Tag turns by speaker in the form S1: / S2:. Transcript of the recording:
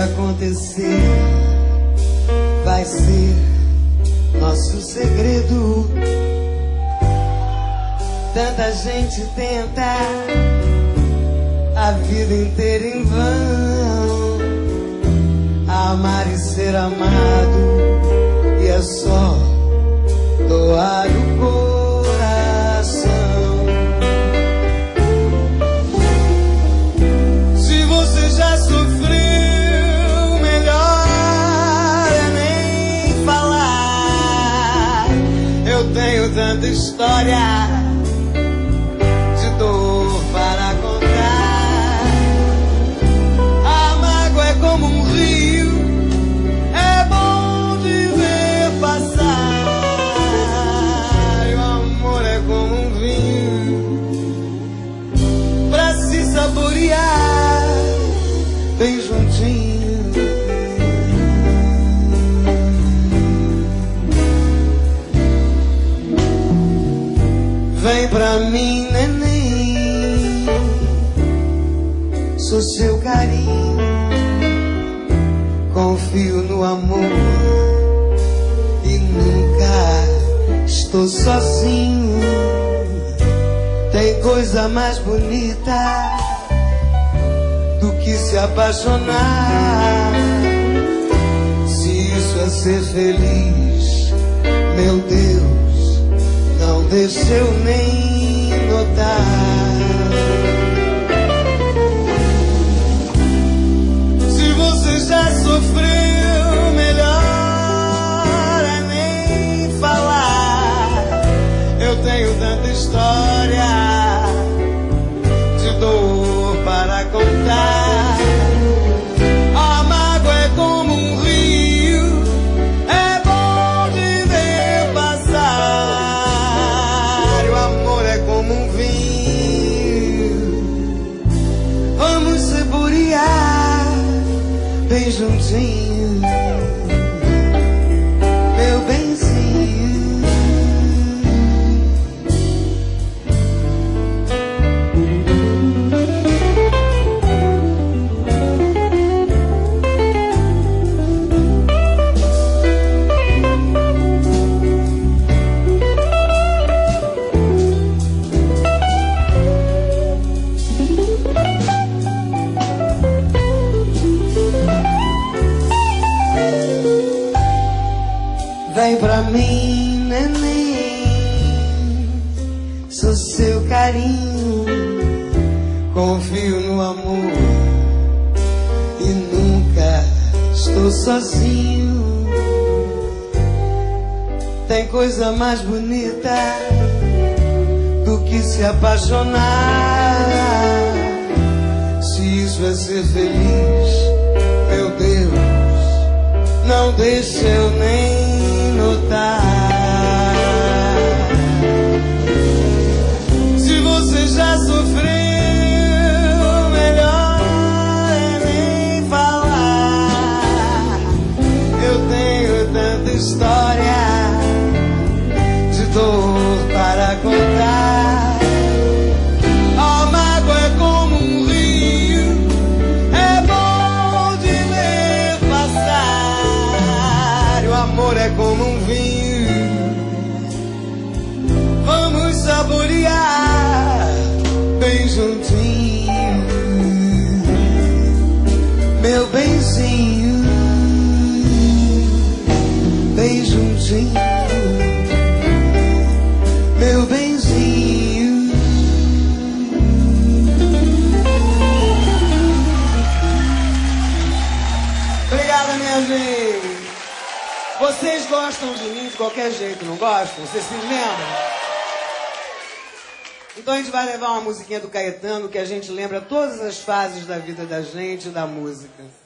S1: acontecer vai ser nosso segredo. Tanta gente tenta a vida inteira em vão, amar e ser amado, e é só doar o coração. Se você já sofreu, melhor é nem falar. Eu tenho tanta história de dor para contar. A mágoa é como um rio, é bom de ver passar. E o amor é como um vinho pra se saborear bem juntinho. Vem pra mim, neném, sou seu carinho, confio no amor e nunca estou sozinho. Tem coisa mais bonita do que se apaixonar. Se isso é ser feliz, meu Deus, não deixa eu nem notar. Se você já sofreu, melhor é nem falar. Eu tenho tanta história de dor para contar. A mágoa é como um rio, é bom de ver passar. E o amor é como um vinho, vamos saborear bem juntinho, meu benzinho. Vem pra mim, neném, sou seu carinho, confio no amor e nunca estou sozinho. Tem coisa mais bonita do que se apaixonar. Se isso é ser feliz, meu Deus, não deixa eu nem notar. Se você já sofreu, melhor é nem falar. Eu tenho tanta história de dor para contar. A mágoa é como um rio, é bom de ver passar. E o amor é como um vinho, vamos saborear bem juntinho, meu benzinho, bem juntinho, meu benzinho. Obrigada, minha gente. Vocês gostam de mim de qualquer jeito, não gostam? Vocês se lembram? Então a gente vai levar uma musiquinha do Caetano que a gente lembra todas as fases da vida da gente e da música.